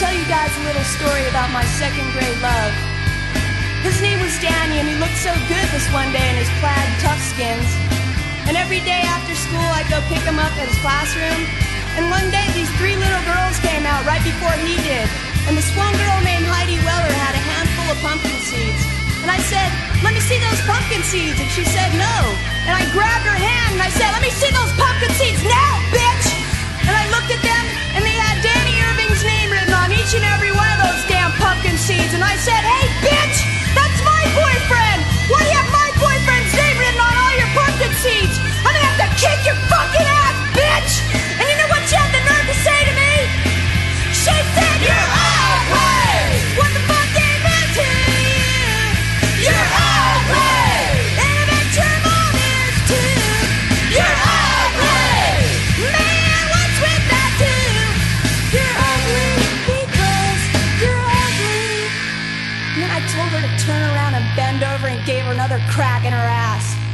tell you guys a little story about my second grade love. His name was Danny, and he looked so good this one day in his plaid tuckskins. And every day after school, I'd go pick him up at his classroom. And one day, these three little girls came out right before he did. And this one girl named Heidi Weller had a handful of pumpkin seeds. And I said, "Let me see those pumpkin seeds." And she said, "No." And I grabbed her hand and I said, "Let me see those pumpkin seeds now, bitch!" And I looked at them, and they had Danny Irving's name written on each and every one of those damn pumpkin seeds. And I said, "Hey, bitch, that's my boyfriend! Why do you have my boyfriend's name written on all your pumpkin seeds? I'm gonna have to kick your fucking ass, bitch!" And you know what she had the nerve to say to me? She said, "You're ugly! What the fuck gave it to you? You're ugly! And I bet your mom is too! You're ugly! Man, what's with that too? You're ugly because you're ugly." And then I told her to turn around and bend over and gave her another crack in her ass.